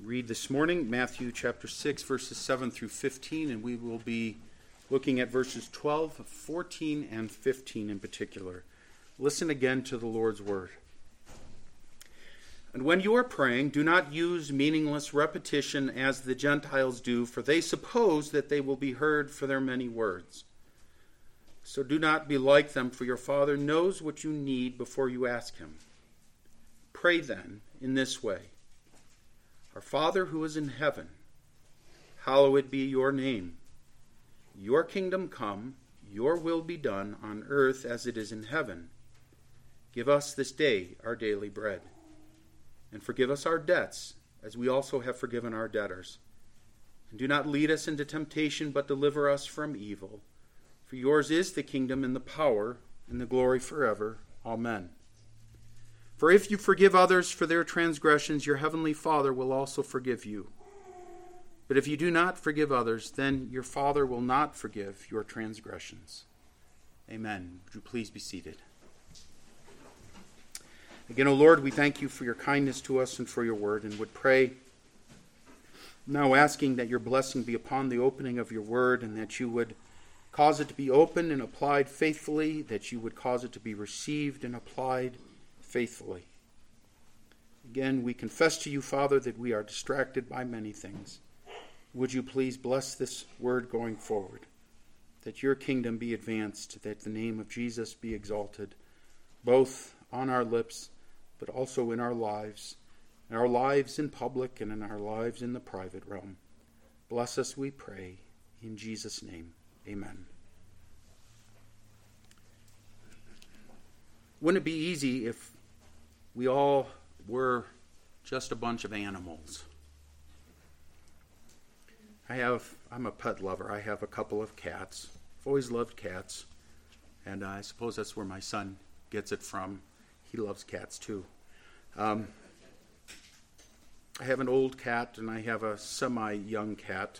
read this morning, Matthew chapter 6, verses 7 through 15, and we will be looking at verses 12, 14, and 15 in particular. Listen again to the Lord's word. And when you are praying, do not use meaningless repetition as the Gentiles do, for they suppose that they will be heard for their many words. So do not be like them, for your Father knows what you need before you ask him. Pray then in this way. Our Father who is in heaven, hallowed be your name. Your kingdom come, your will be done on earth as it is in heaven. Give us this day our daily bread. And forgive us our debts, as we also have forgiven our debtors. And do not lead us into temptation, but deliver us from evil. For yours is the kingdom and the power and the glory forever. Amen. For if you forgive others for their transgressions, your heavenly Father will also forgive you. But if you do not forgive others, then your Father will not forgive your transgressions. Amen. Would you please be seated? Again, O Lord, we thank you for your kindness to us and for your word, and would pray now asking that your blessing be upon the opening of your word, and that you would cause it to be opened and applied faithfully, that you would cause it to be received and applied faithfully. Again, we confess to you, Father, that we are distracted by many things. Would you please bless this word going forward, that your kingdom be advanced, that the name of Jesus be exalted, both on our lips, but also in our lives in public and in our lives in the private realm. Bless us, we pray, in Jesus' name. Amen. Wouldn't it be easy if we all were just a bunch of animals? I'm a pet lover. I have a couple of cats. I've always loved cats, and I suppose that's where my son gets it from. He loves cats too. I have an old cat and I have a semi-young cat.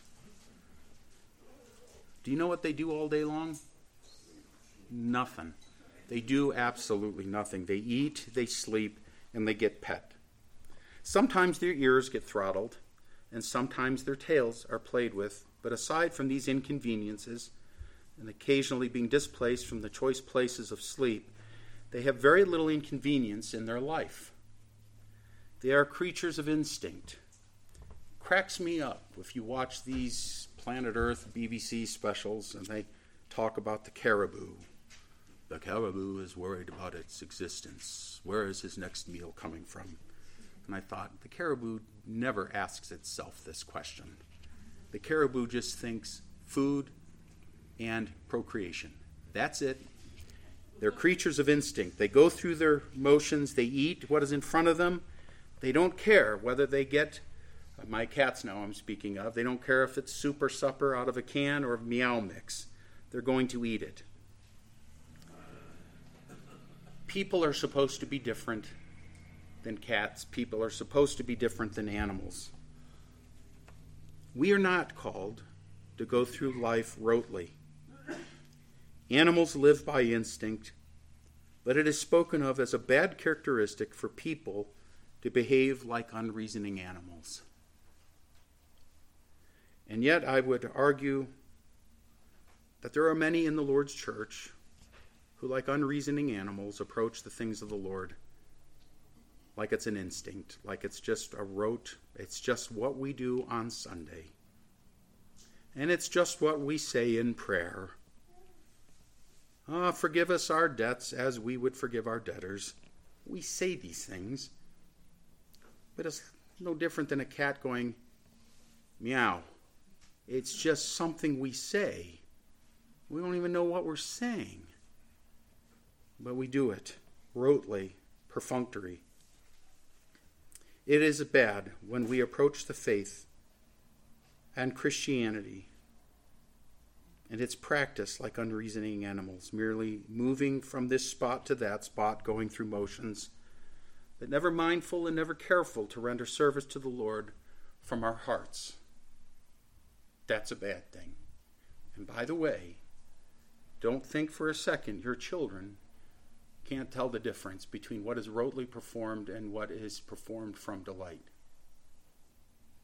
Do you know what they do all day long? Nothing. They do absolutely nothing. They eat, they sleep, and they get pet. Sometimes their ears get throttled, and sometimes their tails are played with. But aside from these inconveniences, and occasionally being displaced from the choice places of sleep, they have very little inconvenience in their life. They are creatures of instinct. Cracks me up if you watch these Planet Earth BBC specials and they talk about the caribou. The caribou is worried about its existence. Where is his next meal coming from? And I thought, the caribou never asks itself this question. The caribou just thinks food and procreation. That's it. They're creatures of instinct. They go through their motions. They eat what is in front of them. They don't care whether they get, my cats now I'm speaking of, they don't care if it's soup or supper out of a can or Meow Mix. They're going to eat it. People are supposed to be different than cats. People are supposed to be different than animals. We are not called to go through life rotely. Animals live by instinct, but it is spoken of as a bad characteristic for people to behave like unreasoning animals. And yet I would argue that there are many in the Lord's church who, like unreasoning animals, approach the things of the Lord like it's an instinct, like it's just a rote, it's just what we do on Sunday. And it's just what we say in prayer. Forgive us our debts as we would forgive our debtors. We say these things, but it's no different than a cat going, meow. It's just something we say. We don't even know what we're saying, but we do it rotely, perfunctory. It is bad when we approach the faith and Christianity and its practice like unreasoning animals, merely moving from this spot to that spot, going through motions, but never mindful and never careful to render service to the Lord from our hearts. That's a bad thing. And by the way, don't think for a second your children can't tell the difference between what is rotely performed and what is performed from delight.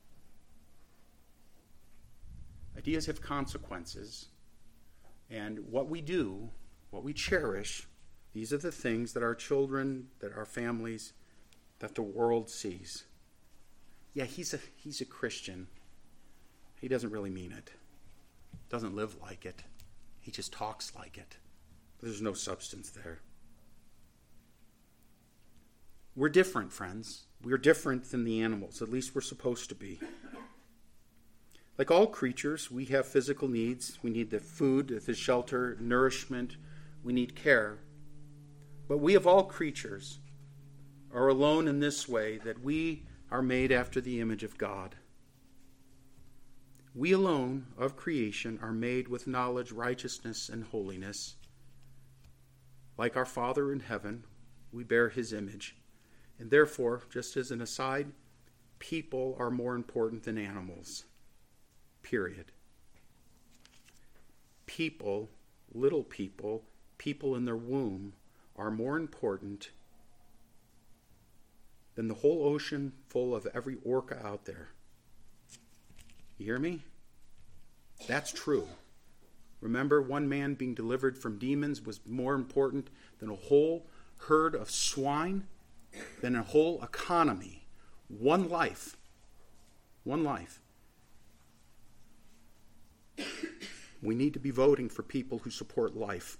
Ideas have consequences. And what we do, what we cherish, these are the things that our children, that our families, that the world sees. Yeah, he's a Christian. He doesn't really mean it. Doesn't live like it. He just talks like it. There's no substance there. We're different, friends. We're different than the animals. At least we're supposed to be. Like all creatures, we have physical needs. We need the food, the shelter, nourishment. We need care. But we of all creatures are alone in this way, that we are made after the image of God. We alone of creation are made with knowledge, righteousness, and holiness. Like our Father in heaven, we bear his image. And therefore, just as an aside, people are more important than animals. Period. People, little people, people in their womb, are more important than the whole ocean full of every orca out there. You hear me? That's true. Remember, one man being delivered from demons was more important than a whole herd of swine, than a whole economy. One life. One life. We need to be voting for people who support life.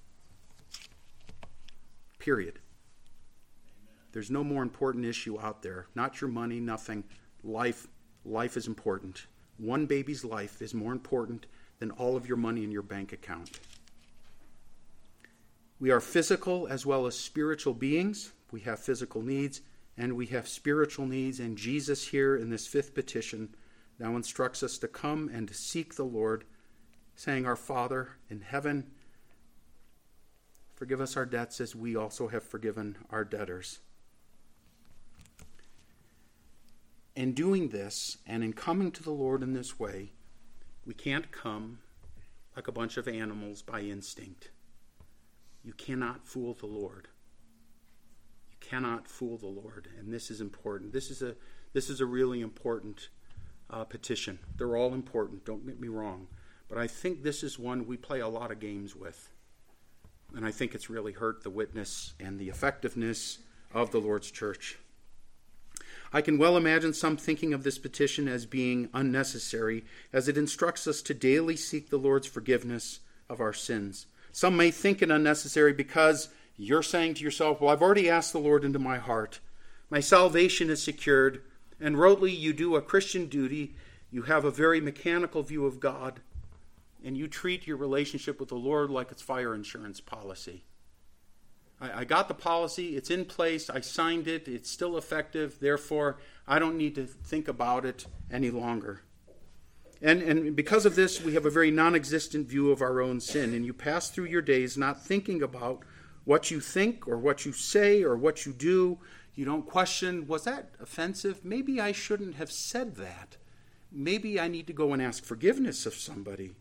Period. There's no more important issue out there. Not your money, nothing. Life is important. One baby's life is more important than all of your money in your bank account. We are physical as well as spiritual beings. We have physical needs and we have spiritual needs. And Jesus here in this fifth petition now instructs us to come and to seek the Lord, saying, Our Father in heaven, forgive us our debts as we also have forgiven our debtors. In doing this, and in coming to the Lord in this way, we can't come like a bunch of animals by instinct. You cannot fool the Lord. You cannot fool the Lord, and this is important. This is a really important petition. They're all important, don't get me wrong, but I think this is one we play a lot of games with, and I think it's really hurt the witness and the effectiveness of the Lord's church. I can well imagine some thinking of this petition as being unnecessary, as it instructs us to daily seek the Lord's forgiveness of our sins. Some may think it unnecessary because you're saying to yourself, well, I've already asked the Lord into my heart. My salvation is secured, and rotely you do a Christian duty. You have a very mechanical view of God, and you treat your relationship with the Lord like it's fire insurance policy. I got the policy, it's in place, I signed it, it's still effective, therefore I don't need to think about it any longer. And because of this, we have a very non-existent view of our own sin, and you pass through your days not thinking about what you think or what you say or what you do. You don't question, was that offensive? Maybe I shouldn't have said that. Maybe I need to go and ask forgiveness of somebody.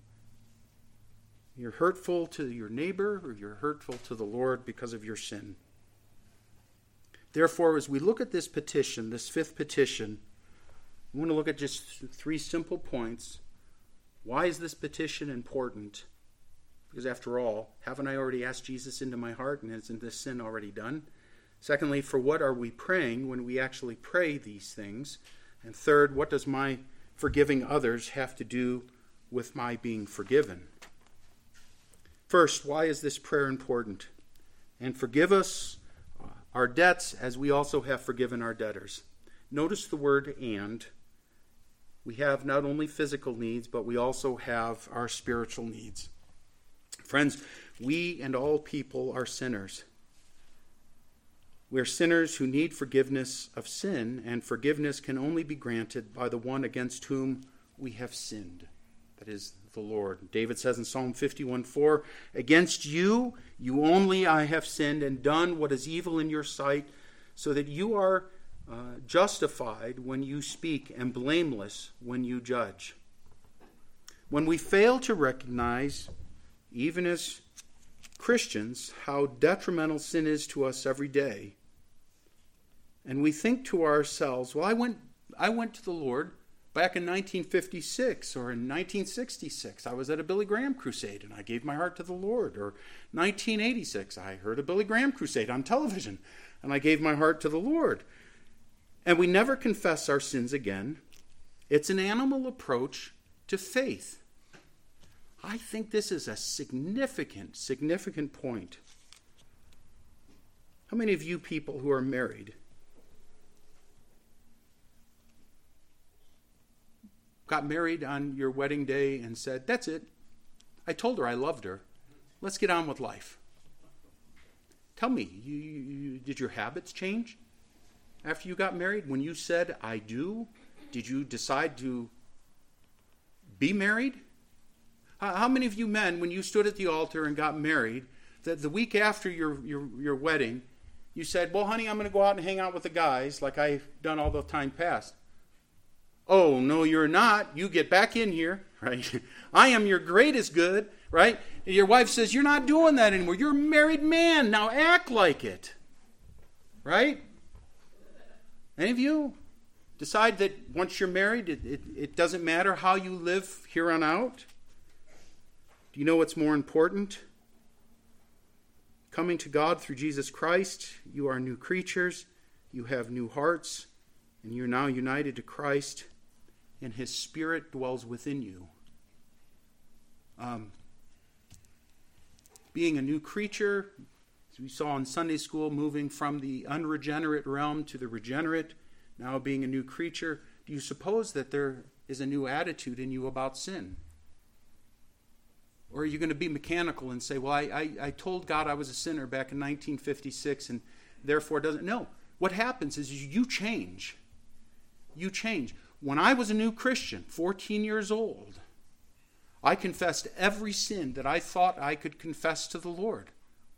You're hurtful to your neighbor or you're hurtful to the Lord because of your sin. Therefore, as we look at this petition, this fifth petition, we want to look at just three simple points. Why is this petition important? Because after all, haven't I already asked Jesus into my heart, and isn't this sin already done? Secondly, for what are we praying when we actually pray these things? And third, what does my forgiving others have to do with my being forgiven? First, why is this prayer important? And forgive us our debts as we also have forgiven our debtors. Notice the word and. We have not only physical needs, but we also have our spiritual needs. Friends, we and all people are sinners. We are sinners who need forgiveness of sin, and forgiveness can only be granted by the one against whom we have sinned. That is the Lord. David says in Psalm 51:4, Against you, you only I have sinned and done what is evil in your sight, so that you are justified when you speak and blameless when you judge. When we fail to recognize, even as Christians, how detrimental sin is to us every day, and we think to ourselves, well, I went to the Lord Back in 1956 or in 1966, I was at a Billy Graham crusade and I gave my heart to the Lord. Or 1986, I heard a Billy Graham crusade on television and I gave my heart to the Lord. And we never confess our sins again. It's an animal approach to faith. I think this is a significant point. How many of you people who are married got married on your wedding day and said, that's it. I told her I loved her. Let's get on with life. Tell me, did your habits change after you got married? When you said, I do, did you decide to be married? How many of you men, when you stood at the altar and got married, that the week after your wedding, you said, well, honey, I'm going to go out and hang out with the guys like I've done all the time past? Oh, no, you're not. You get back in here, right? I am your greatest good, right? Your wife says, you're not doing that anymore. You're a married man. Now act like it, right? Any of you decide that once you're married, it doesn't matter how you live here on out? Do you know what's more important? Coming to God through Jesus Christ, you are new creatures, you have new hearts, and you're now united to Christ, and His Spirit dwells within you. Being a new creature, as we saw in Sunday school, moving from the unregenerate realm to the regenerate, now being a new creature, do you suppose that there is a new attitude in you about sin? Or are you going to be mechanical and say, well, I told God I was a sinner back in 1956 and therefore doesn't? No. What happens is you change. You change. When I was a new Christian, 14 years old, I confessed every sin that I thought I could confess to the Lord.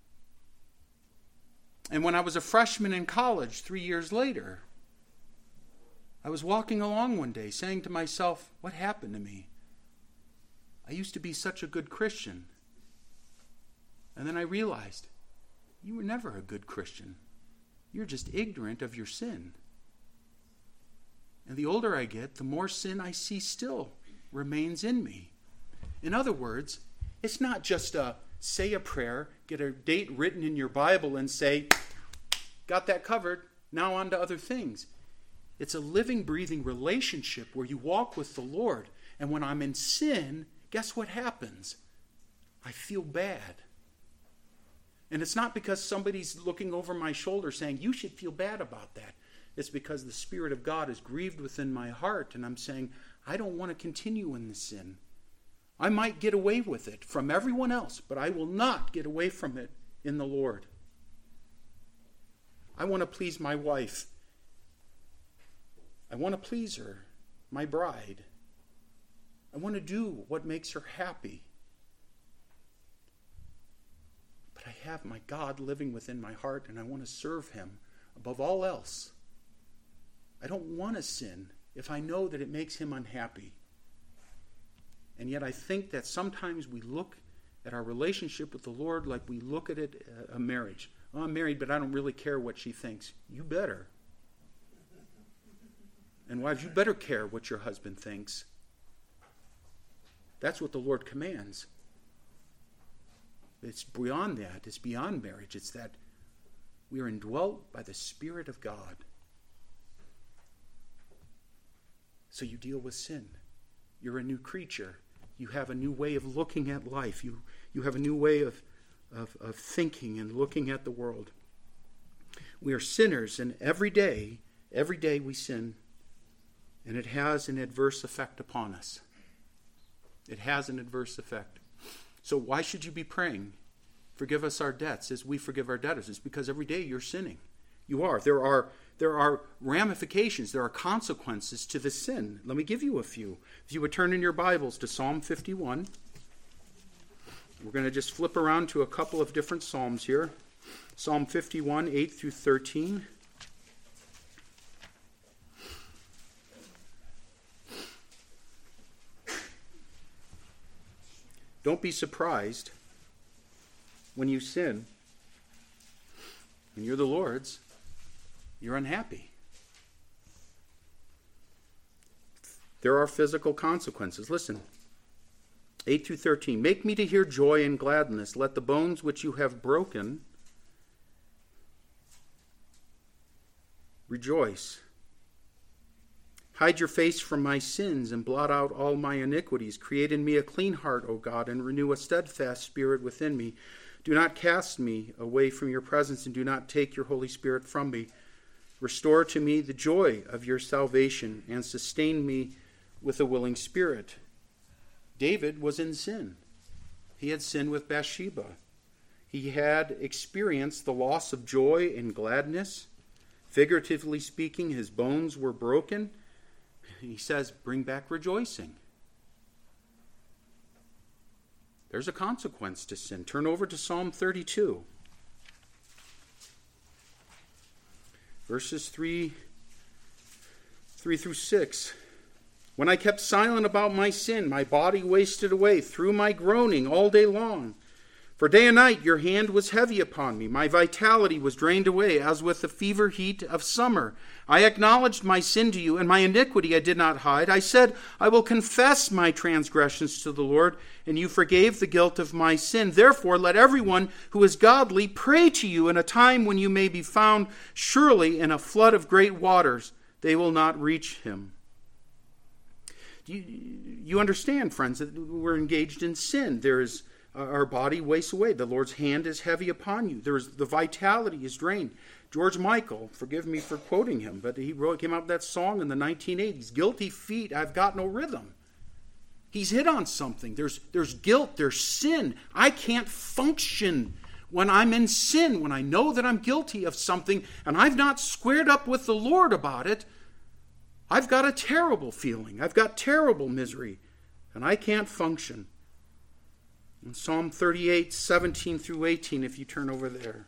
And when I was a freshman in college 3 years later, I was walking along one day saying to myself, what happened to me? I used to be such a good Christian. And then I realized, you were never a good Christian. You're just ignorant of your sin. And the older I get, the more sin I see still remains in me. In other words, it's not just say a prayer, get a date written in your Bible and say, got that covered, now on to other things. It's a living, breathing relationship where you walk with the Lord. And when I'm in sin, guess what happens? I feel bad. And it's not because somebody's looking over my shoulder saying, you should feel bad about that. It's because the Spirit of God is grieved within my heart, and I'm saying, I don't want to continue in this sin. I might get away with it from everyone else, but I will not get away from it in the Lord. I want to please my wife. I want to please her, my bride. I want to do what makes her happy. But I have my God living within my heart, and I want to serve Him above all else. I don't want to sin if I know that it makes Him unhappy. And yet I think that sometimes we look at our relationship with the Lord like we look at it a marriage. Oh, I'm married, but I don't really care what she thinks. You better. And wives, you better care what your husband thinks. That's what the Lord commands. It's beyond that. It's beyond marriage. It's that we are indwelt by the Spirit of God. So you deal with sin. You're a new creature. You have a new way of looking at life. You have a new way of thinking and looking at the world. We are sinners, and every day we sin, and it has an adverse effect upon us. It has an adverse effect. So why should you be praying, forgive us our debts as we forgive our debtors? It's because every day you're sinning. You are. There are ramifications. There are consequences to the sin. Let me give you a few. If you would turn in your Bibles to Psalm 51. We're going to just flip around to a couple of different Psalms here. Psalm 51, 8 through 13. Don't be surprised when you sin and you're the Lord's, you're unhappy. there are physical consequences. Listen, 8 through 13. Make me to hear joy and gladness. Let the bones which you have broken rejoice. Hide your face from my sins and blot out all my iniquities. Create in me a clean heart, O God, and renew a steadfast spirit within me. Do not cast me away from your presence, and do not take your Holy Spirit from me. Restore to me the joy of your salvation, and sustain me with a willing spirit. David was in sin. He had sinned with Bathsheba. He had experienced the loss of joy and gladness. Figuratively speaking, his bones were broken. He says, bring back rejoicing. There's a consequence to sin. Turn over to Psalm 32. Verses 3 through 6. When I kept silent about my sin, my body wasted away through my groaning all day long. For day and night your hand was heavy upon me. My vitality was drained away as with the fever heat of summer. I acknowledged my sin to you, and my iniquity I did not hide. I said, I will confess my transgressions to the Lord, and you forgave the guilt of my sin. Therefore, let everyone who is godly pray to you in a time when you may be found. Surely in a flood of great waters they will not reach him. You understand, friends, that we're engaged in sin. There is our body wastes away. The Lord's hand is heavy upon you. The vitality is drained. George Michael, forgive me for quoting him, but he came out with that song in the 1980s, Guilty Feet, I've Got No Rhythm. He's hit on something. There's guilt, there's sin. I can't function when I'm in sin, when I know that I'm guilty of something and I've not squared up with the Lord about it. I've got a terrible feeling. I've got terrible misery, and I can't function. In Psalm 38, 17 through 18, if you turn over there.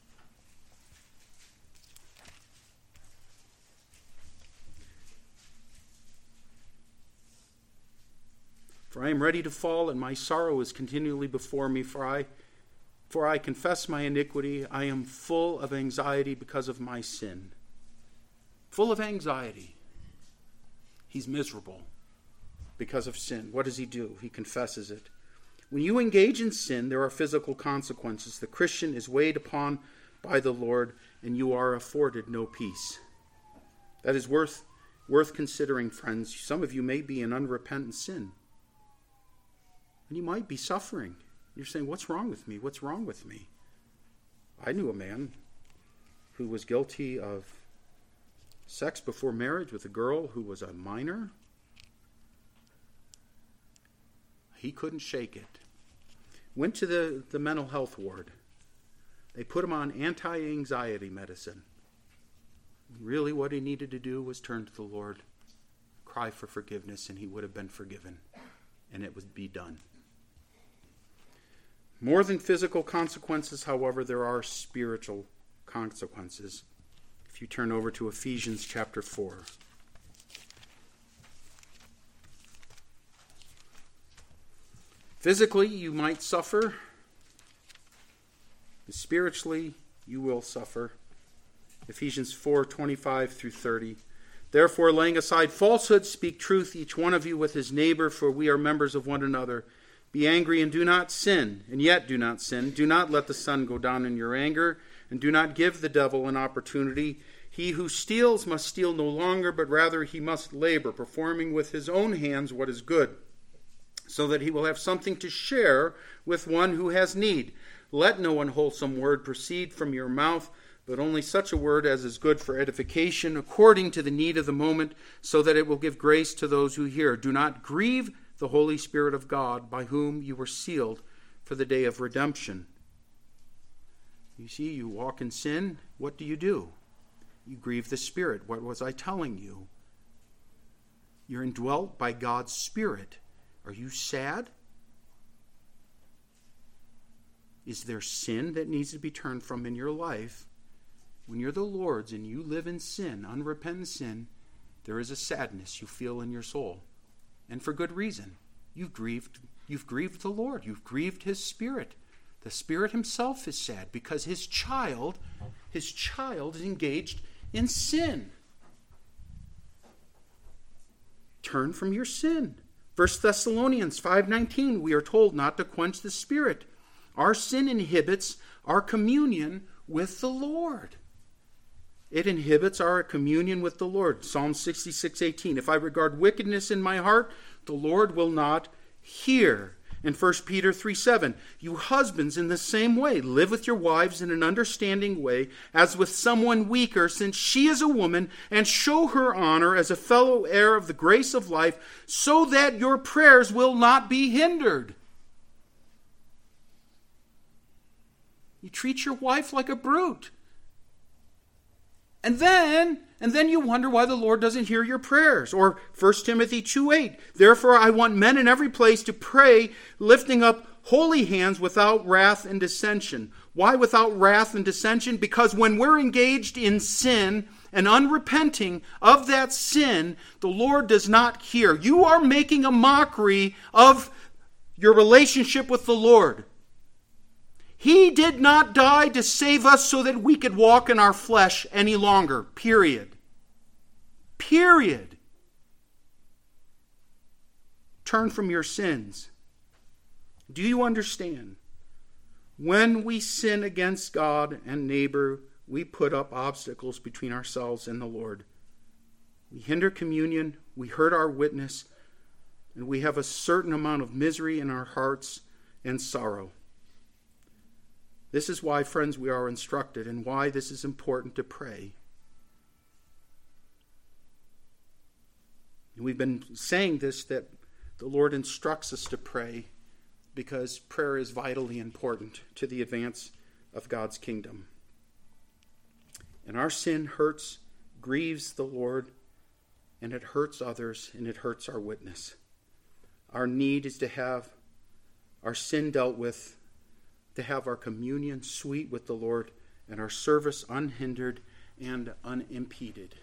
For I am ready to fall, and my sorrow is continually before me. For I confess my iniquity. I am full of anxiety because of my sin. Full of anxiety. He's miserable because of sin. What does he do? He confesses it. When you engage in sin, there are physical consequences. The Christian is weighed upon by the Lord, and you are afforded no peace. That is worth considering, friends. Some of you may be in unrepentant sin. And you might be suffering. You're saying, what's wrong with me? What's wrong with me? I knew a man who was guilty of sex before marriage with a girl who was a minor. He couldn't shake it. Went to the mental health ward. They put him on anti-anxiety medicine. Really what he needed to do was turn to the Lord, cry for forgiveness, and he would have been forgiven. And it would be done. More than physical consequences, however, there are spiritual consequences. If you turn over to Ephesians chapter 4. Physically, you might suffer. Spiritually, you will suffer. Ephesians 4:25 through 30. Therefore, laying aside falsehood, speak truth, each one of you with his neighbor, for we are members of one another. Be angry and do not sin, and yet do not sin. Do not let the sun go down in your anger, and do not give the devil an opportunity. He who steals must steal no longer, but rather he must labor, performing with his own hands what is good, so that he will have something to share with one who has need. Let no unwholesome word proceed from your mouth, but only such a word as is good for edification, according to the need of the moment, so that it will give grace to those who hear. Do not grieve the Holy Spirit of God, by whom you were sealed for the day of redemption. You see, you walk in sin, what do? You grieve the Spirit. What was I telling you? You're indwelt by God's Spirit. Are you sad? Is there sin that needs to be turned from in your life? When you're the Lord's and you live in sin, unrepentant sin, there is a sadness you feel in your soul. And for good reason. You've grieved the Lord. You've grieved his Spirit. The Spirit himself is sad because his child is engaged in sin. turn from your sin. 1 Thessalonians 5:19, we are told not to quench the Spirit. Our sin inhibits our communion with the Lord. It inhibits our communion with the Lord. Psalm 66:18, if I regard wickedness in my heart, the Lord will not hear. In 1 Peter 3:7, you husbands in the same way, live with your wives in an understanding way, as with someone weaker, since she is a woman, and show her honor as a fellow heir of the grace of life, so that your prayers will not be hindered. You treat your wife like a brute. And then you wonder why the Lord doesn't hear your prayers. Or 1 Timothy 2:8, therefore I want men in every place to pray, lifting up holy hands without wrath and dissension. Why without wrath and dissension? Because when we're engaged in sin and unrepenting of that sin, the Lord does not hear. You are making a mockery of your relationship with the Lord. He did not die to save us so that we could walk in our flesh any longer. Period. Period. Turn from your sins. Do you understand? When we sin against God and neighbor, we put up obstacles between ourselves and the Lord. We hinder communion, we hurt our witness, and we have a certain amount of misery in our hearts and sorrow. This is why, friends, we are instructed and why this is important to pray. And we've been saying this, that the Lord instructs us to pray because prayer is vitally important to the advance of God's kingdom. And our sin hurts, grieves the Lord, and it hurts others, and it hurts our witness. Our need is to have our sin dealt with, to have our communion sweet with the Lord, and our service unhindered and unimpeded.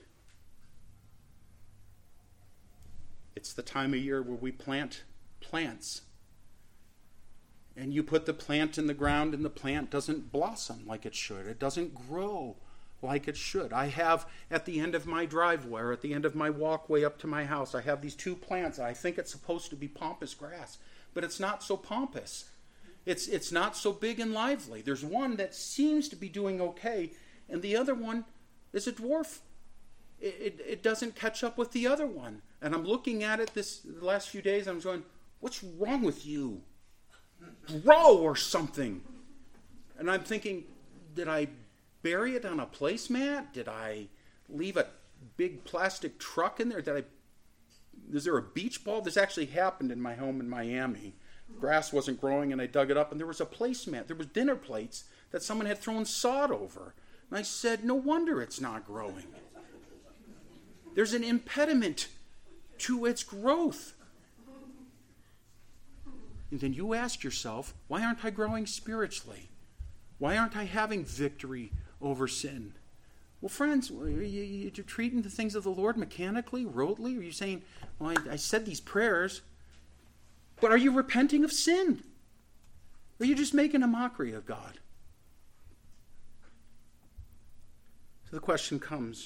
It's the time of year where we plant plants. And you put the plant in the ground and the plant doesn't blossom like it should. It doesn't grow like it should. I have at the end of my driveway, or at the end of my walkway up to my house, I have these two plants. I think it's supposed to be pampas grass, but it's not so pompous. It's not so big and lively. There's one that seems to be doing okay, and the other one is a dwarf. It doesn't catch up with the other one. And I'm looking at it the last few days, I'm going, what's wrong with you? Grow or something. And I'm thinking, did I bury it on a placemat? Did I leave a big plastic truck in there? Is there a beach ball? This actually happened in my home in Miami. Grass wasn't growing and I dug it up and there was a placemat. There was dinner plates that someone had thrown sod over. And I said, no wonder it's not growing. There's an impediment to its growth. And then you ask yourself, why aren't I growing spiritually? Why aren't I having victory over sin? Well, friends, you're treating the things of the Lord mechanically, rotely? Are you saying, well, I said these prayers, but are you repenting of sin? Or are you just making a mockery of God? So the question comes,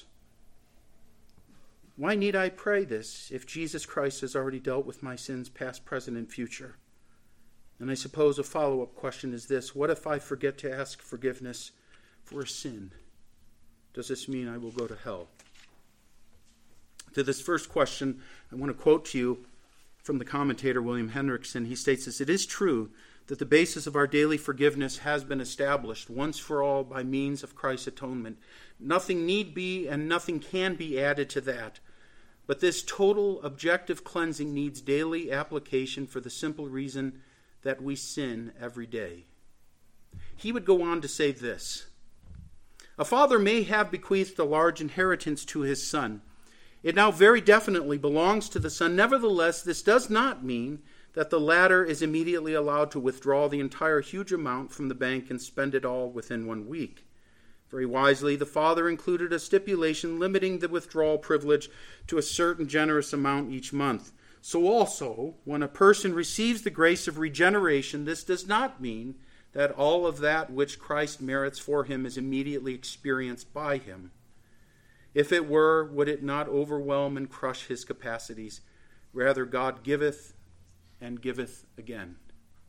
why need I pray this if Jesus Christ has already dealt with my sins past, present, and future? And I suppose a follow-up question is this: what if I forget to ask forgiveness for a sin? Does this mean I will go to hell? To this first question, I want to quote to you from the commentator William Hendrickson. He states this: it is true that the basis of our daily forgiveness has been established once for all by means of Christ's atonement. Nothing need be and nothing can be added to that. But this total objective cleansing needs daily application for the simple reason that we sin every day. He would go on to say this: a father may have bequeathed a large inheritance to his son. It now very definitely belongs to the son. Nevertheless, this does not mean that the latter is immediately allowed to withdraw the entire huge amount from the bank and spend it all within 1 week. Very wisely, the father included a stipulation limiting the withdrawal privilege to a certain generous amount each month. So also, when a person receives the grace of regeneration, this does not mean that all of that which Christ merits for him is immediately experienced by him. If it were, would it not overwhelm and crush his capacities? Rather, God giveth and giveth again.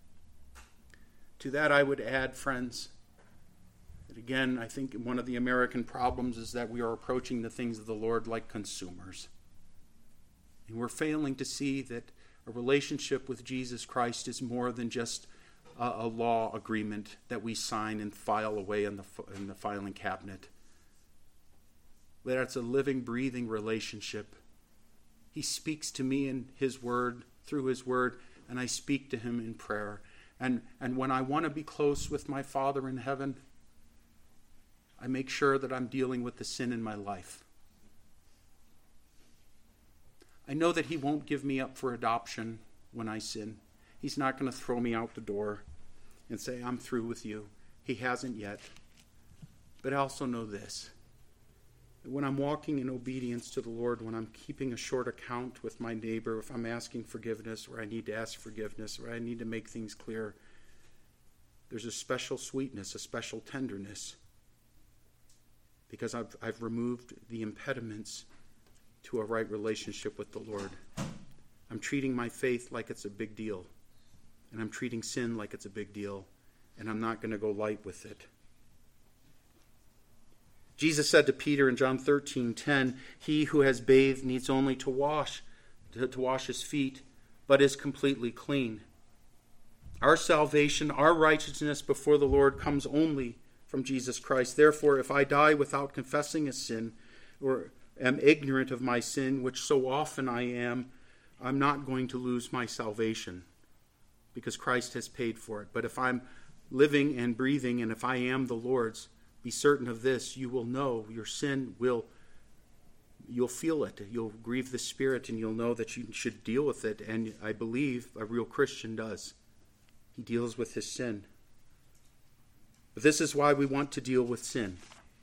To that I would add, friends, that again, I think one of the American problems is that we are approaching the things of the Lord like consumers. And we're failing to see that a relationship with Jesus Christ is more than just a law agreement that we sign and file away in the filing cabinet. That it's a living, breathing relationship. He speaks to me in His Word, through His Word, and I speak to Him in prayer. And when I want to be close with my Father in heaven, I make sure that I'm dealing with the sin in my life. I know that He won't give me up for adoption when I sin. He's not going to throw me out the door and say, I'm through with you. He hasn't yet. But I also know this. When I'm walking in obedience to the Lord, when I'm keeping a short account with my neighbor, if I'm asking forgiveness where I need to ask forgiveness, where I need to make things clear, there's a special sweetness, a special tenderness, because I've removed the impediments to a right relationship with the Lord. I'm treating my faith like it's a big deal, and I'm treating sin like it's a big deal, and I'm not going to go light with it. Jesus said to Peter in John 13:10, he who has bathed needs only to wash his feet, but is completely clean. Our salvation, our righteousness before the Lord comes only from Jesus Christ. Therefore, if I die without confessing a sin, or am ignorant of my sin, which so often I am, I'm not going to lose my salvation, because Christ has paid for it. But if I'm living and breathing, and if I am the Lord's, be certain of this, you will know your sin you'll feel it. You'll grieve the Spirit, and you'll know that you should deal with it. And I believe a real Christian does. He deals with his sin. But this is why we want to deal with sin.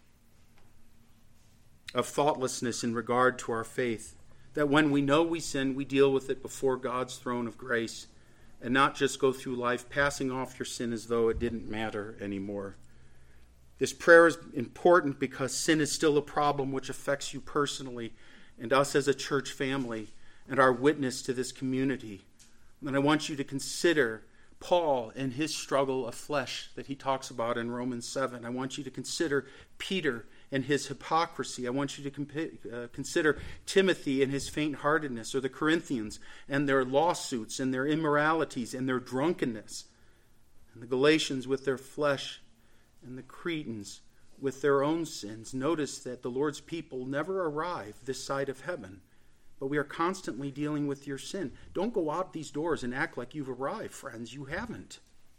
Of thoughtlessness in regard to our faith. That when we know we sin, we deal with it before God's throne of grace. And not just go through life passing off your sin as though it didn't matter anymore. This prayer is important because sin is still a problem which affects you personally and us as a church family and our witness to this community. And I want you to consider Paul and his struggle of flesh that he talks about in Romans 7. I want you to consider Peter and his hypocrisy. I want you to consider Timothy and his faint-heartedness, or the Corinthians and their lawsuits and their immoralities and their drunkenness, and the Galatians with their flesh, and the Cretans with their own sins. Notice that the Lord's people never arrive this side of heaven, but we are constantly dealing with your sin. Don't go out these doors and act like you've arrived, friends. You haven't.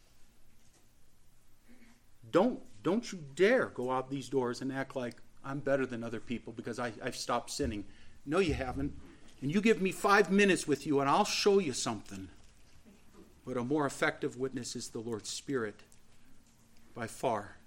Don't you dare go out these doors and act like I'm better than other people because I've stopped sinning. No, you haven't. And you give me 5 minutes with you and I'll show you something. But a more effective witness is the Lord's Spirit. By far.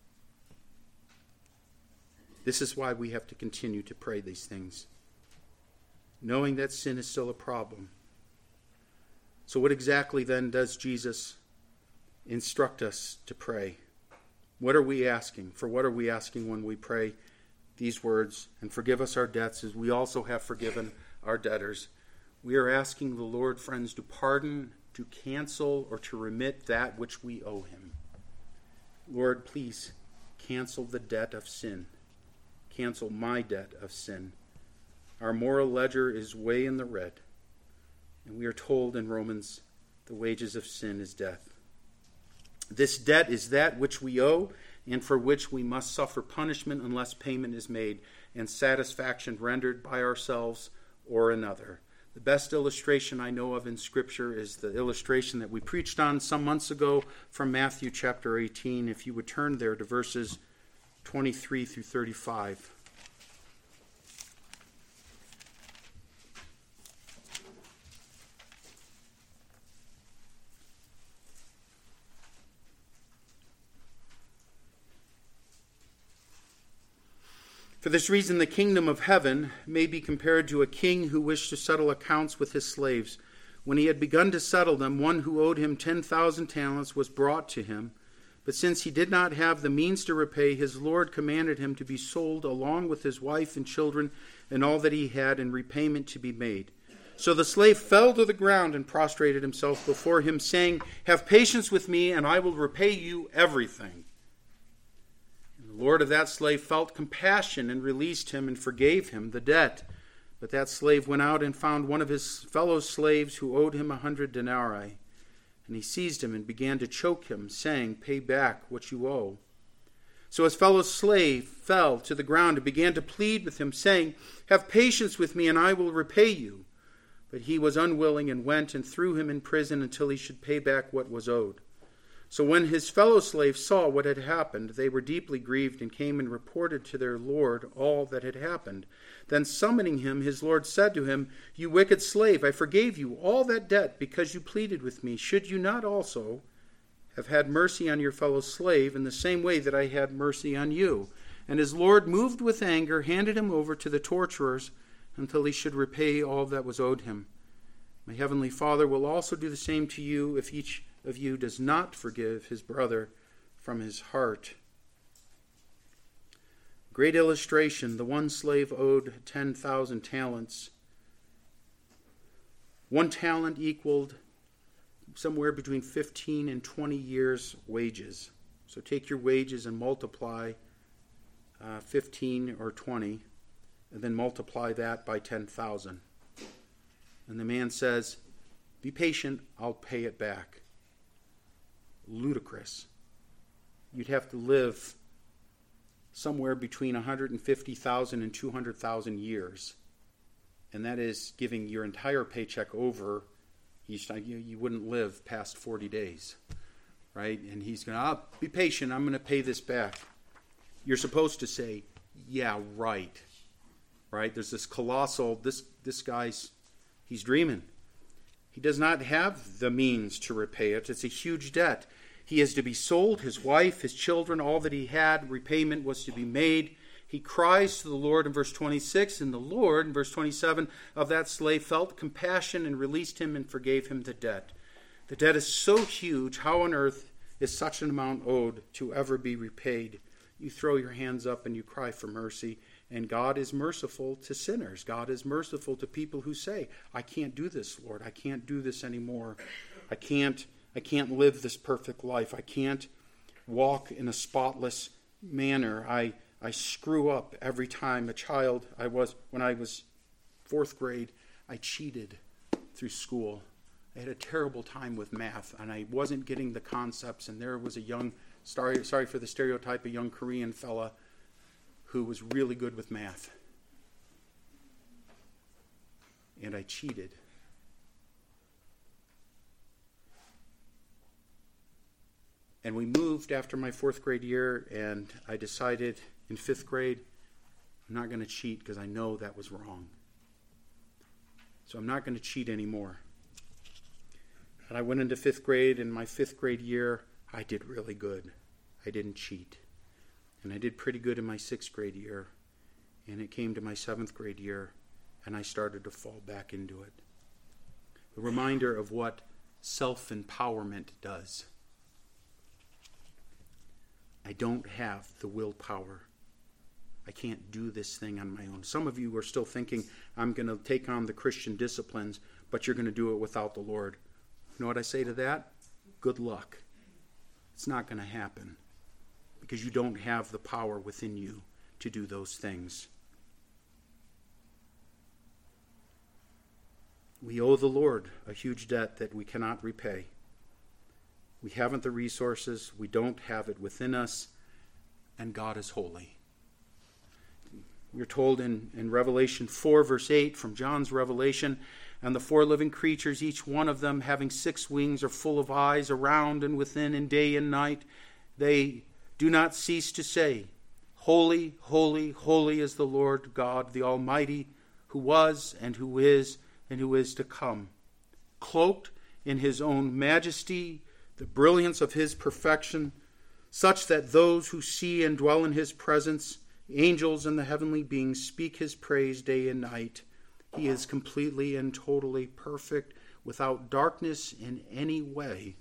This is why we have to continue to pray these things, knowing that sin is still a problem. So what exactly then does Jesus instruct us to pray? What are we asking? For what are we asking when we pray these words? And forgive us our debts as we also have forgiven our debtors. We are asking the Lord, friends, to pardon, to cancel, or to remit that which we owe him. Lord, please cancel the debt of sin. Cancel my debt of sin. Our moral ledger is way in the red. And we are told in Romans, the wages of sin is death. This debt is that which we owe and for which we must suffer punishment unless payment is made and satisfaction rendered by ourselves or another. The best illustration I know of in Scripture is the illustration that we preached on some months ago from Matthew chapter 18. If you would turn there to verses 23 through 35. For this reason, the kingdom of heaven may be compared to a king who wished to settle accounts with his slaves. When he had begun to settle them, one who owed him 10,000 talents was brought to him. But since he did not have the means to repay, his Lord commanded him to be sold along with his wife and children and all that he had, in repayment to be made. So the slave fell to the ground and prostrated himself before him, saying, "Have patience with me, and I will repay you everything." And the Lord of that slave felt compassion and released him and forgave him the debt. But that slave went out and found one of his fellow slaves who owed him 100 denarii. And he seized him and began to choke him, saying, "Pay back what you owe." So his fellow slave fell to the ground and began to plead with him, saying, "Have patience with me, and I will repay you." But he was unwilling and went and threw him in prison until he should pay back what was owed. So when his fellow slaves saw what had happened, they were deeply grieved and came and reported to their lord all that had happened. Then summoning him, his lord said to him, "You wicked slave, I forgave you all that debt because you pleaded with me. Should you not also have had mercy on your fellow slave in the same way that I had mercy on you?" And his lord, moved with anger, handed him over to the torturers until he should repay all that was owed him. My heavenly Father will also do the same to you if each of you does not forgive his brother from his heart. Great illustration. The one slave owed 10,000 talents. 1 talent equaled somewhere between 15 and 20 years' wages. So take your wages and multiply 15 or 20, and then multiply that by 10,000. And the man says, "Be patient, I'll pay it back." Ludicrous. You'd have to live somewhere between 150,000 and 200,000 years. And that is giving your entire paycheck over each time. You wouldn't live past 40 days, right? And he's going to, "Be patient, I'm going to pay this back." You're supposed to say, "Yeah, right." Right? There's this colossal, this guy's, he's dreaming. He does not have the means to repay it. It's a huge debt. He is to be sold, his wife, his children, all that he had. Repayment was to be made. He cries to the Lord in verse 26, and the Lord, in verse 27, of that slave felt compassion and released him and forgave him the debt. The debt is so huge, how on earth is such an amount owed to ever be repaid? You throw your hands up and you cry for mercy, and God is merciful to sinners. God is merciful to people who say, "I can't do this, Lord. I can't do this anymore. I can't live this perfect life. I can't walk in a spotless manner. I screw up every time." When I was 4th grade, I cheated through school. I had a terrible time with math, and I wasn't getting the concepts, and there was a young, sorry for the stereotype, a young Korean fella who was really good with math. And I cheated. And we moved after my 4th grade year, and I decided in 5th grade, I'm not going to cheat because I know that was wrong. So I'm not going to cheat anymore. And I went into 5th grade, and my 5th grade year, I did really good. I didn't cheat. And I did pretty good in my 6th grade year. And it came to my 7th grade year, and I started to fall back into it. A reminder of what self-empowerment does. I don't have the willpower. I can't do this thing on my own. Some of you are still thinking, I'm going to take on the Christian disciplines, but you're going to do it without the Lord. You know what I say to that? Good luck. It's not going to happen because you don't have the power within you to do those things. We owe the Lord a huge debt that we cannot repay. We haven't the resources, we don't have it within us, and God is holy. We're told in Revelation 4, verse 8, from John's revelation, "And the 4 living creatures, each one of them having 6 wings, are full of eyes around and within, and day and night they do not cease to say, 'Holy, holy, holy is the Lord God, the Almighty, who was and who is to come.' Cloaked in his own majesty, the brilliance of his perfection, such that those who see and dwell in his presence, angels and the heavenly beings, speak his praise day and night. He is completely and totally perfect, without darkness in any way."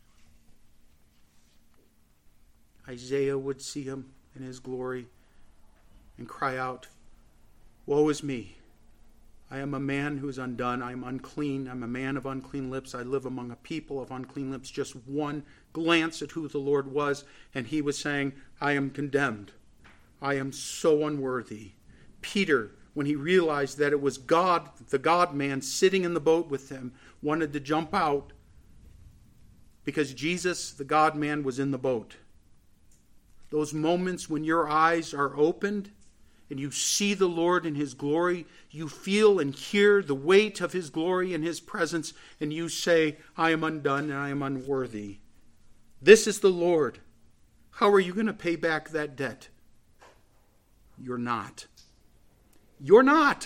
Isaiah would see him in his glory and cry out, "Woe is me! I am a man who is undone. I am unclean. I'm a man of unclean lips. I live among a people of unclean lips. Just one glance at who the Lord was, and he was saying, I am condemned. I am so unworthy. Peter, when he realized that it was God, the God-man, sitting in the boat with him, wanted to jump out because Jesus, the God-man, was in the boat. Those moments when your eyes are opened and you see the Lord in his glory, you feel and hear the weight of his glory and his presence, and you say, I am undone and I am unworthy. This is the Lord. How are you going to pay back that debt? You're not. You're not.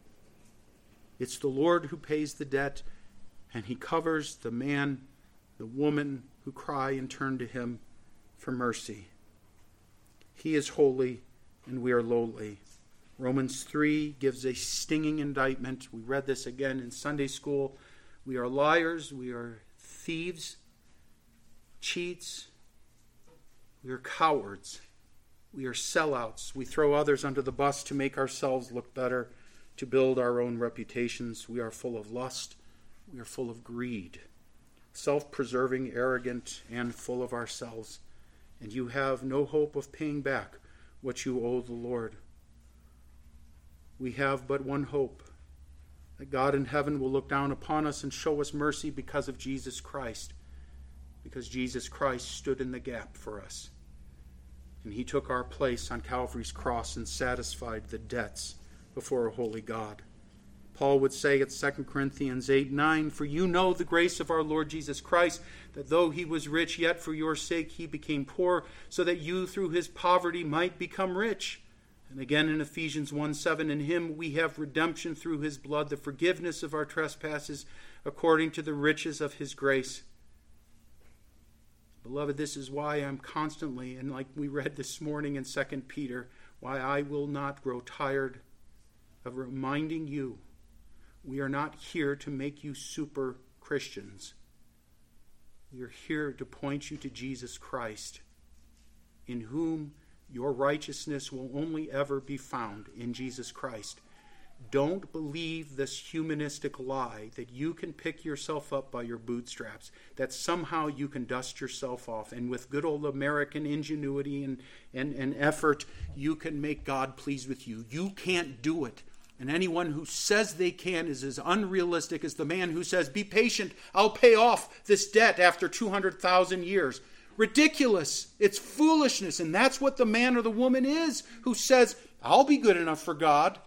It's the Lord who pays the debt, and he covers the man, the woman who cry and turn to him for mercy. He is holy, and we are lowly. Romans 3 gives a stinging indictment. We read this again in Sunday school. We are liars, we are thieves, cheats, we are cowards. We are sellouts. We throw others under the bus to make ourselves look better, to build our own reputations. We are full of lust. We are full of greed, self-preserving, arrogant, and full of ourselves. And you have no hope of paying back what you owe the Lord. We have but one hope, that God in heaven will look down upon us and show us mercy because of Jesus Christ, because Jesus Christ stood in the gap for us. And he took our place on Calvary's cross and satisfied the debts before a holy God. Paul would say at 2 Corinthians 8:9, For you know the grace of our Lord Jesus Christ, that though he was rich, yet for your sake he became poor, so that you through his poverty might become rich. And again in Ephesians 1:7, In him we have redemption through his blood, the forgiveness of our trespasses, according to the riches of his grace. Beloved, this is why I'm constantly, and like we read this morning in 2 Peter, why I will not grow tired of reminding you, we are not here to make you super Christians. We are here to point you to Jesus Christ, in whom your righteousness will only ever be found in Jesus Christ. Don't believe this humanistic lie that you can pick yourself up by your bootstraps, that somehow you can dust yourself off, and with good old American ingenuity and effort, you can make God pleased with you. You can't do it. And anyone who says they can is as unrealistic as the man who says, be patient, I'll pay off this debt after 200,000 years. Ridiculous. It's foolishness. And that's what the man or the woman is who says, I'll be good enough for God.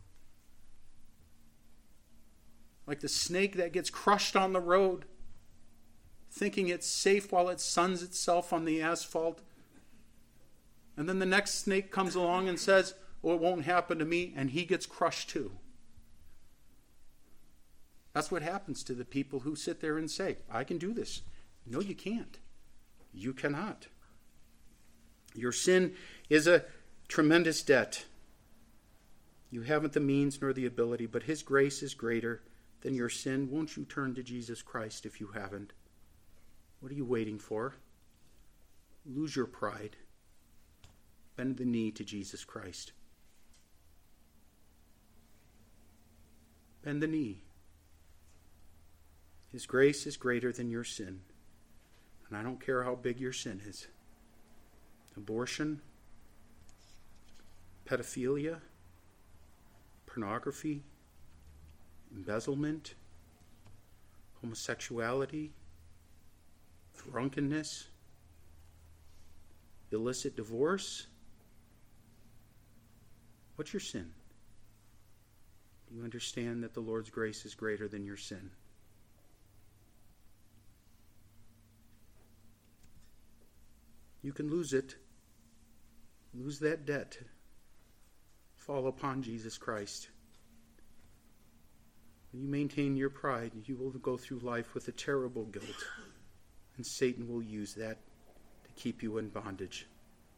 Like the snake that gets crushed on the road, thinking it's safe while it suns itself on the asphalt. And then the next snake comes along and says, oh, it won't happen to me, and he gets crushed too. That's what happens to the people who sit there and say, I can do this. No, you can't. You cannot. Your sin is a tremendous debt. You haven't the means nor the ability, but his grace is greater than your sin. Won't you turn to Jesus Christ if you haven't? What are you waiting for? Lose your pride. Bend the knee to Jesus Christ. Bend the knee. His grace is greater than your sin. And I don't care how big your sin is. Abortion, pedophilia, pornography, embezzlement, homosexuality, drunkenness, illicit divorce. What's your sin? Do you understand that the Lord's grace is greater than your sin? You can lose it. Lose that debt. Fall upon Jesus Christ. When you maintain your pride, you will go through life with a terrible guilt. And Satan will use that to keep you in bondage.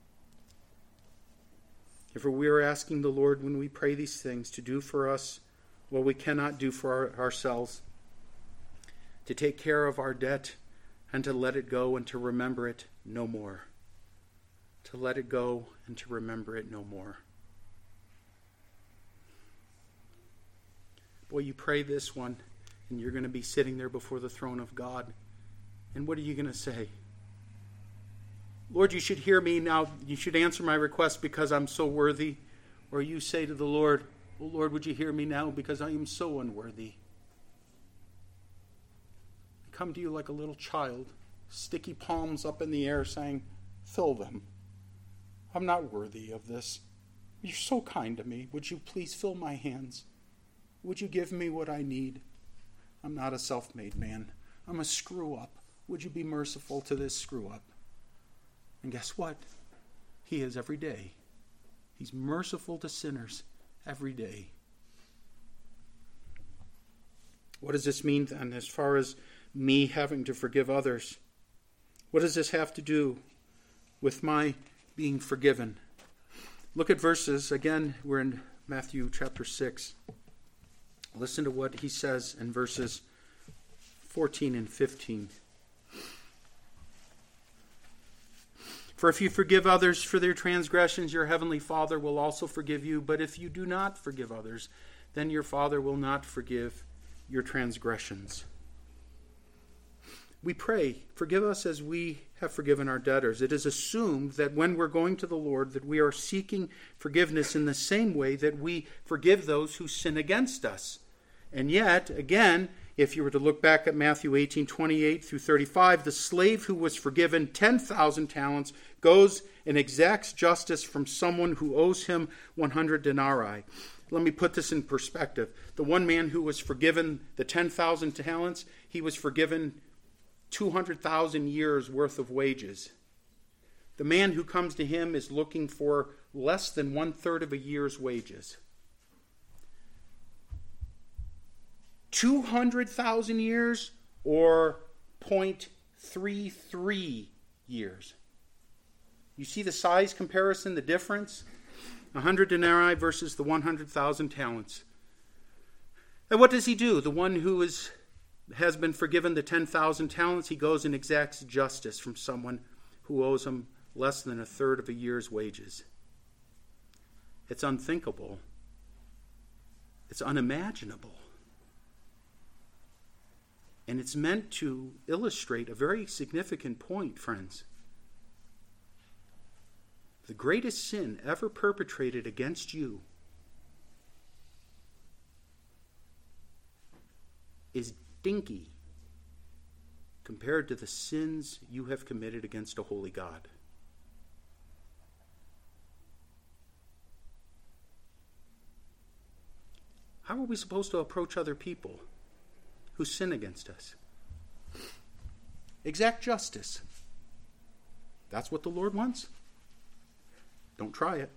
If we are asking the Lord when we pray these things to do for us what we cannot do for ourselves, to take care of our debt and to let it go and to remember it no more. To let it go and to remember it no more. Boy, you pray this one, and you're going to be sitting there before the throne of God. And what are you going to say? Lord, you should hear me now. You should answer my request because I'm so worthy. Or you say to the Lord, oh Lord, would you hear me now because I am so unworthy. I come to you like a little child, sticky palms up in the air saying, fill them. I'm not worthy of this. You're so kind to me. Would you please fill my hands? Would you give me what I need? I'm not a self-made man. I'm a screw-up. Would you be merciful to this screw-up? And guess what? He is every day. He's merciful to sinners every day. What does this mean then as far as me having to forgive others? What does this have to do with my being forgiven? Look at verses. Again, we're in Matthew chapter 6. Listen to what he says in verses 14 and 15. For if you forgive others for their transgressions, your heavenly Father will also forgive you. But if you do not forgive others, then your Father will not forgive your transgressions. We pray, forgive us as we have forgiven our debtors. It is assumed that when we're going to the Lord, that we are seeking forgiveness in the same way that we forgive those who sin against us. And yet, again, if you were to look back at Matthew 18:28 through 35, the slave who was forgiven 10,000 talents goes and exacts justice from someone who owes him 100 denarii. Let me put this in perspective. The one man who was forgiven the 10,000 talents, he was forgiven 200,000 years worth of wages. The man who comes to him is looking for less than 1/3 of a year's wages. 200,000 years or 0.33 years. You see the size comparison, the difference? 100 denarii versus the 100,000 talents. And what does he do? The one who has been forgiven the 10,000 talents, he goes and exacts justice from someone who owes him less than 1/3 of a year's wages. It's unthinkable. It's unimaginable. And it's meant to illustrate a very significant point, friends. The greatest sin ever perpetrated against you is dinky compared to the sins you have committed against a holy God. How are we supposed to approach other people who sin against us? Exact justice. That's what the Lord wants. Don't try it.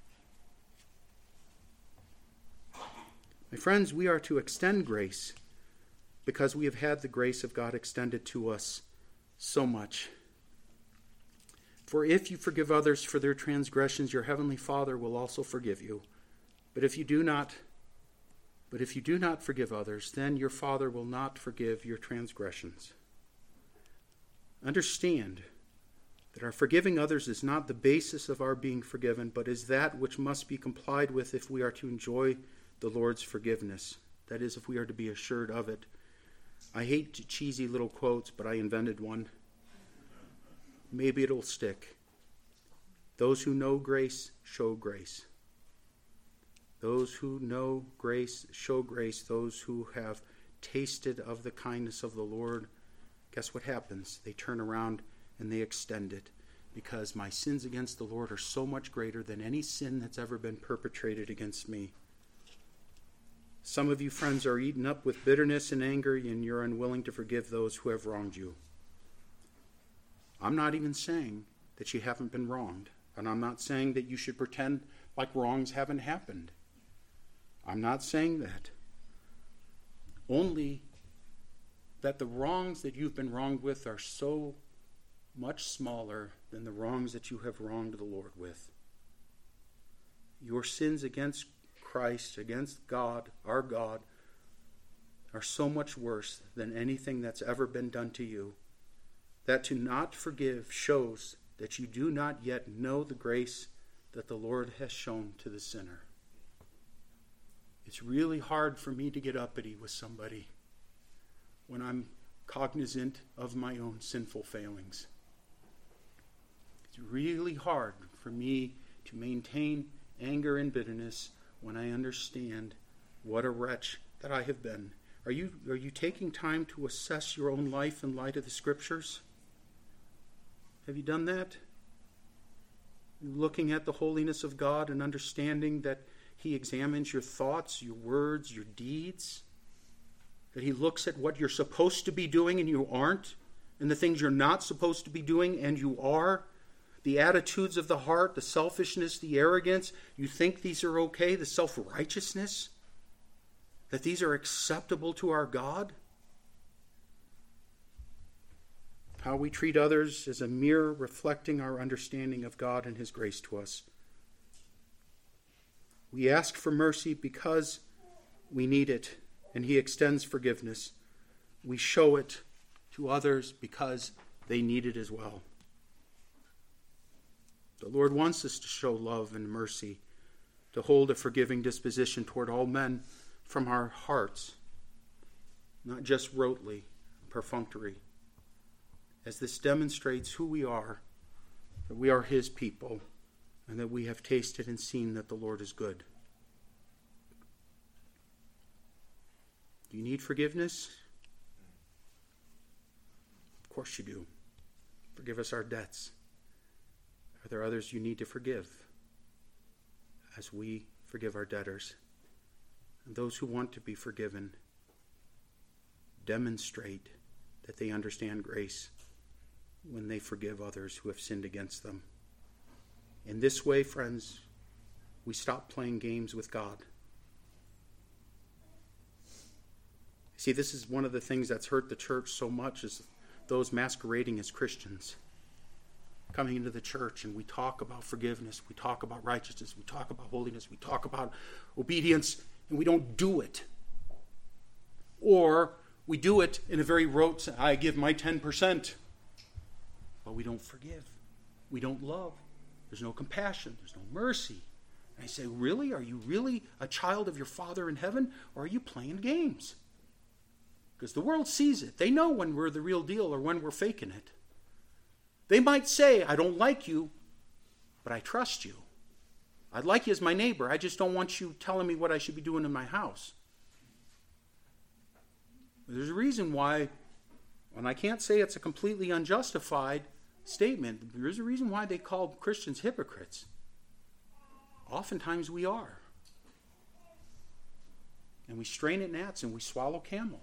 My friends, we are to extend grace because we have had the grace of God extended to us so much. For if you forgive others for their transgressions, your heavenly Father will also forgive you. But if you do not forgive others, then your Father will not forgive your transgressions. Understand that our forgiving others is not the basis of our being forgiven, but is that which must be complied with if we are to enjoy the Lord's forgiveness. That is, if we are to be assured of it. I hate cheesy little quotes, but I invented one. Maybe it'll stick. Those who know grace, show grace. Those who know grace, show grace. Those who have tasted of the kindness of the Lord, guess what happens? They turn around and they extend it, because my sins against the Lord are so much greater than any sin that's ever been perpetrated against me. Some of you friends are eaten up with bitterness and anger, and you're unwilling to forgive those who have wronged you. I'm not even saying that you haven't been wronged, and I'm not saying that you should pretend like wrongs haven't happened. I'm not saying that. Only that the wrongs that you've been wronged with are so much smaller than the wrongs that you have wronged the Lord with. Your sins against Christ, against God, our God, are so much worse than anything that's ever been done to you, that to not forgive shows that you do not yet know the grace that the Lord has shown to the sinner. It's really hard for me to get uppity with somebody when I'm cognizant of my own sinful failings. It's really hard for me to maintain anger and bitterness when I understand what a wretch that I have been. Are you taking time to assess your own life in light of the Scriptures? Have you done that? Looking at the holiness of God and understanding that He examines your thoughts, your words, your deeds, that He looks at what you're supposed to be doing and you aren't, and the things you're not supposed to be doing and you are, the attitudes of the heart, the selfishness, the arrogance, you think these are okay, the self-righteousness, that these are acceptable to our God. How we treat others is a mirror reflecting our understanding of God and His grace to us. We ask for mercy because we need it, and He extends forgiveness. We show it to others because they need it as well. The Lord wants us to show love and mercy, to hold a forgiving disposition toward all men from our hearts, not just rotely, perfunctory, as this demonstrates who we are, that we are His people, and that we have tasted and seen that the Lord is good. Do you need forgiveness? Of course you do. Forgive us our debts. Are there others you need to forgive as we forgive our debtors? And those who want to be forgiven demonstrate that they understand grace when they forgive others who have sinned against them. In this way, friends, we stop playing games with God. See, this is one of the things that's hurt the church so much, is those masquerading as Christians coming into the church, and we talk about forgiveness, we talk about righteousness, we talk about holiness, we talk about obedience, and we don't do it. Or we do it in a very rote, I give my 10%, but we don't forgive. We don't love. There's no compassion. There's no mercy. And I say, really? Are you really a child of your Father in heaven, or are you playing games? Because the world sees it. They know when we're the real deal or when we're faking it. They might say, I don't like you, but I trust you. I'd like you as my neighbor. I just don't want you telling me what I should be doing in my house. There's a reason why, and I can't say it's a completely unjustified statement, there is a reason why they call Christians hypocrites. Oftentimes we are. And we strain at gnats and we swallow camel.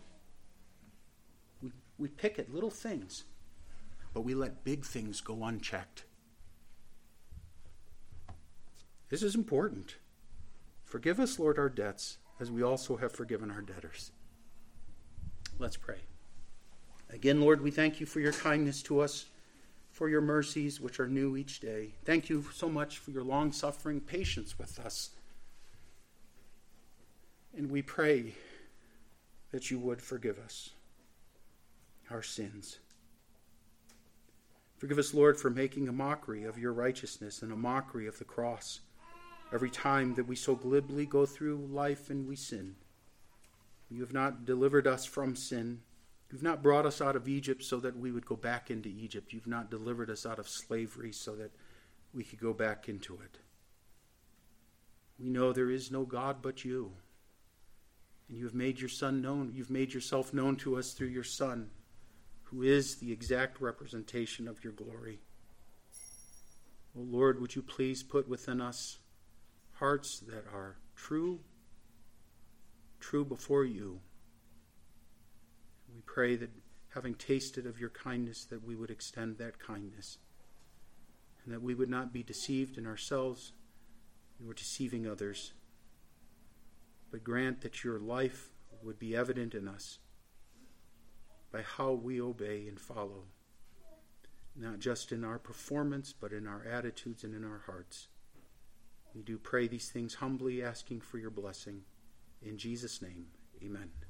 We pick at little things, but we let big things go unchecked. This is important. Forgive us, Lord, our debts, as we also have forgiven our debtors. Let's pray. Again, Lord, we thank you for your kindness to us, for your mercies, which are new each day. Thank you so much for your long-suffering patience with us. And we pray that you would forgive us our sins. Forgive us, Lord, for making a mockery of your righteousness and a mockery of the cross every time that we so glibly go through life and we sin. You have not delivered us from sin. You've not brought us out of Egypt so that we would go back into Egypt. You've not delivered us out of slavery so that we could go back into it. We know there is no God but you. And you have made your Son known. You've made yourself known to us through your Son, who is the exact representation of your glory. Oh Lord, would you please put within us hearts that are true before you. We pray that, having tasted of your kindness, that we would extend that kindness, and that we would not be deceived in ourselves nor deceiving others, but grant that your life would be evident in us by how we obey and follow, not just in our performance, but in our attitudes and in our hearts. We do pray these things humbly, asking for your blessing. In Jesus' name, amen.